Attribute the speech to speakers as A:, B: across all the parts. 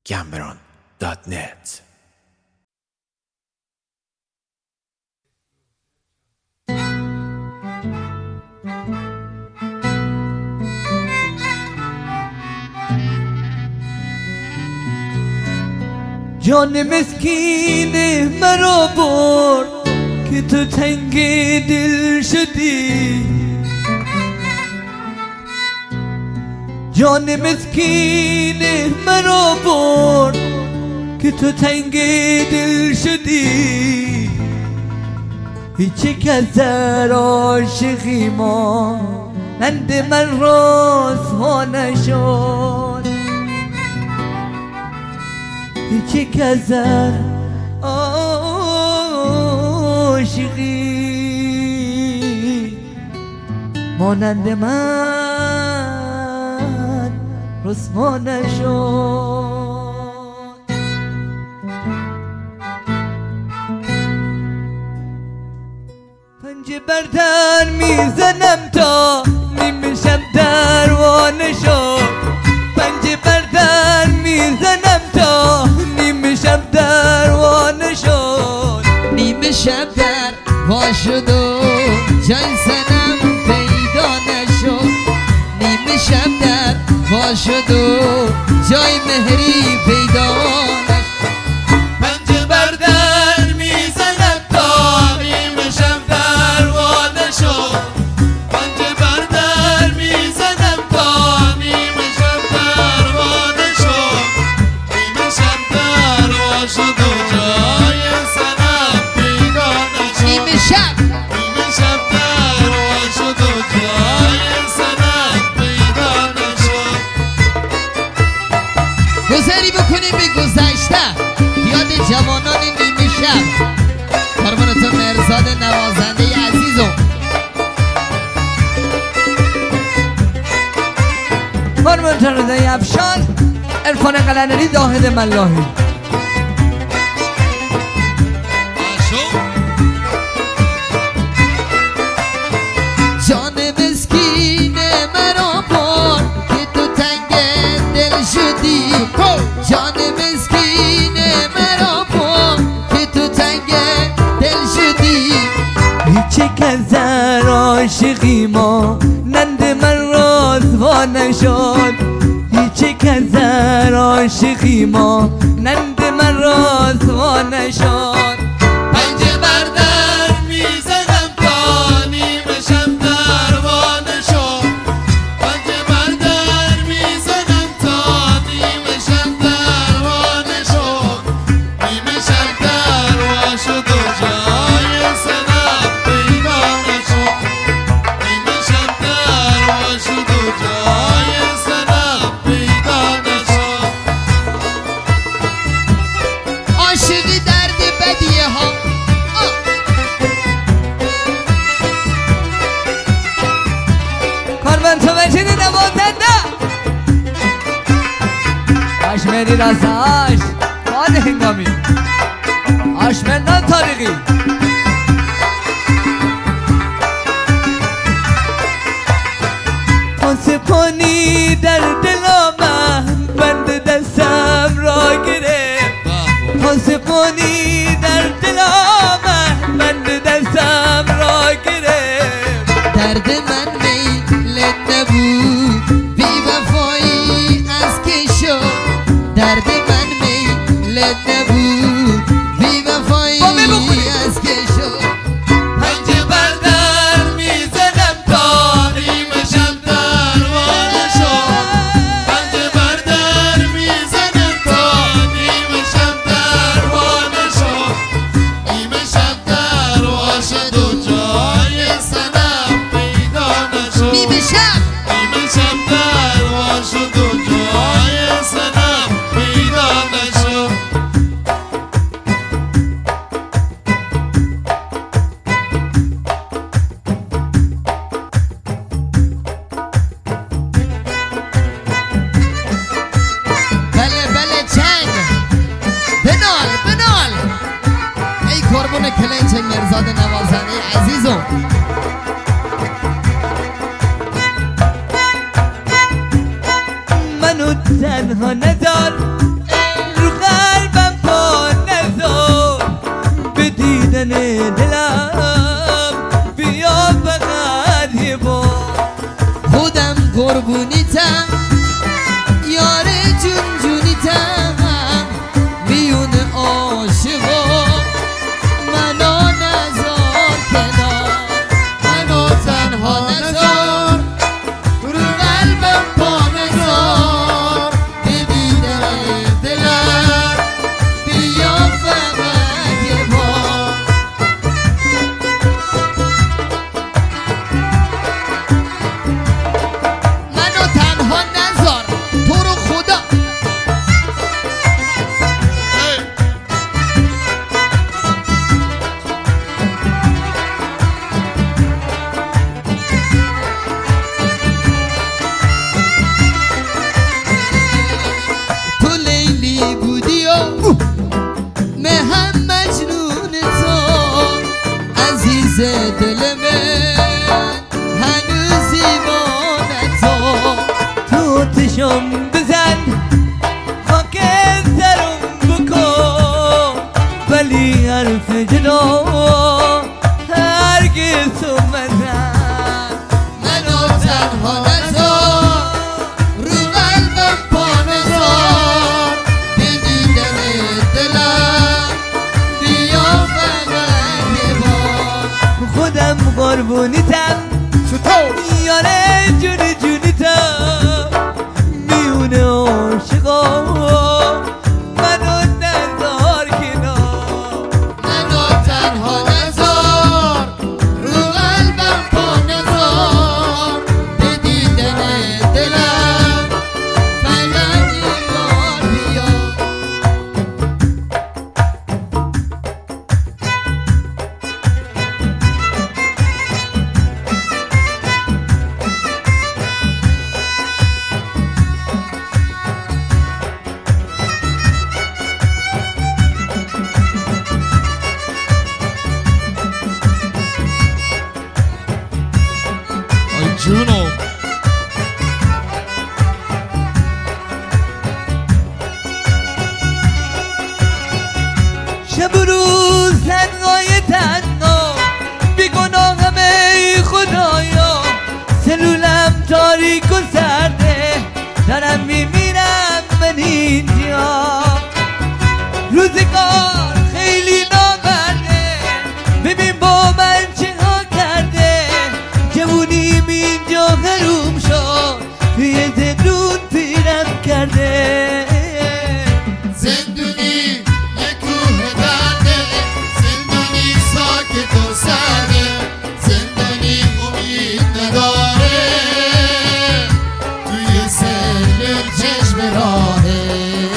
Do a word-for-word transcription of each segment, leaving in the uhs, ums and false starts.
A: گمبران دات نت.
B: جان مسکین مرا برد که تو تنگ دل شدی، جان مسکین مرا برد که تو تنگ دل شدی. هیچ کس در عاشقی ما نند من رسوا نشد، هیچ کس در عاشقی مانند من رسوا نشد. پنجه بر در میزنم تا نیمه شب دروانه شد، پنجه بر در میزنم تا نیمه شب دروانه شد.
C: نیمه شب در وا شد و جای سنم پیدا نشد، نیمه شب در وا شد و جای مهری پیدا نشد.
D: پنجه بر در میزنم تا نیمه شب دروانه شد، پنجه بر در میزنم تا نیمه شب دروانه شد. نیمه شب در وا شد و جای سنم پیدا نشد،
C: نیمه شب
D: نیمه شب در وا شد و جای سنم پیدا نشد.
C: گذری بکنیم به گذشته، یاد جوانان نیمه شب. قربانتون مرزاد نوازنده عزیزم.
B: قربانتون رضای افشان، عرفان قلندری، داهد ملاحی.
C: جان مسکین مرا بار که تو تنگ دل شدی، جان مسکین مرا بار که تو تنگ دل شدی.
B: هیچ کس در عاشقی ما نند من رسوا نشد، هیچ کس در عاشقی ما نند من رسوا نشد.
D: پنجه بر در میزنم تا نیمه شب دروانه شد، پنجه بر در میزنم تا نیمه شب دروانه شد. نیمه شب دروا شد و جای سنم پیدا نشد، نیمه شب دروا شد و جای سنم پیدا نشد.
C: عاشقی درد بدیه ها.
B: کاروان تو مجید نوازنده آشمری راساش باد هنگامی آشمردان تاریخی. پاس کنی در دل من بند دستم را گرفت، پاس کنی در دل من بند دستم را گرفت.
C: درد من میل نبود بی وفایی از که شد، درد من میل نبود بی وفایی از که شد.
D: پنجه بر در میزنم تا نیمه شب دروانه شد، پنجه بر در میزنم تا نیمه شب دروانه شد. نیمه شب دروا شد و جای سنم پیدا نشد،
C: نیمه شب
D: نیمه شب دروا شد و جای سنم پیدا نشد.
C: بله بله چنگ بنال بنال. ای قربون کلنچ مرزاد نوازنده عزیزم.
B: منو تنها نذار
C: قربونیتم یار جون جونیتم میون عاشقا منو نزار کنار منو تنها نزار رو قلبم پا نزار ببین دلم بیا فقط یه بار منو تنها نزار تو رو خدا تو لیلی بودی و من هم مجنون تو عزیز دل من هنوز ایمان تو
B: تو تشم بزن خاک سرم بکن ولی حرف جدا هرگز تو مزن
C: منو تنها نزار رو قلبم پا نزار بدیدن دلم بیا فقط یه بار
B: خودم قربونیتم یار جون جونیتم میون عاشقا منو نزار کنار
C: منو تنها نزار رو قلبم پا نزار بدیدن دلم فقط یه بار بیا
D: آی جونو
B: شب و روز تنهای تنها بیگناهم ای خدایا سلولم تاریک و سرده دارم میمیرم من اینجا روزگار خیلی نامرده ببین با من چه ها کرده جوونیم اینجا حروم شد توی زندون پیرم کرده
D: زندونی یه کوه درده زندونی ساکت و سرده زندانی امید نداره توی سلول چشم راهه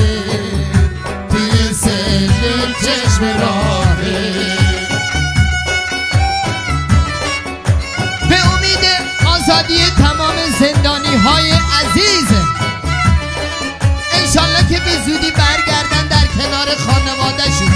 D: توی سلول چشم راهه
C: به امید آزادی تمام زندانی های عزیز انشالله که به زودی برگردن در کنار خانواده‌شون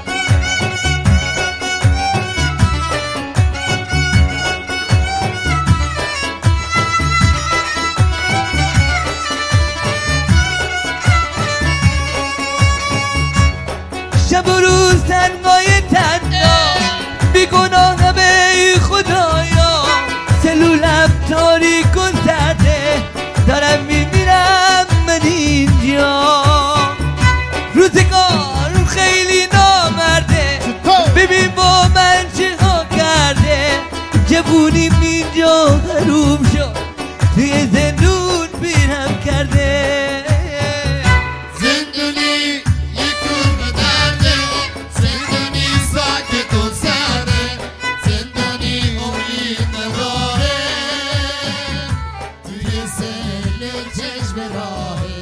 B: شب و روز تنهای تنها بیگناهم ای خدایا سلولم تاریک و زرده دارم میمیرم من اینجا روزگار خیلی نامرده ببین با من چه ها کرده جوونیم اینجا حروم شد توی زندون پیرم کرده
D: زندونی یه کوه درده زندونی ساکت و سرده زندانی امید نداره توی سلول چشم راهه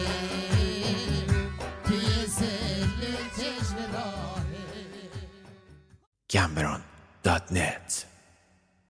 D: توی سلول چشم راهه
A: Cameron dot net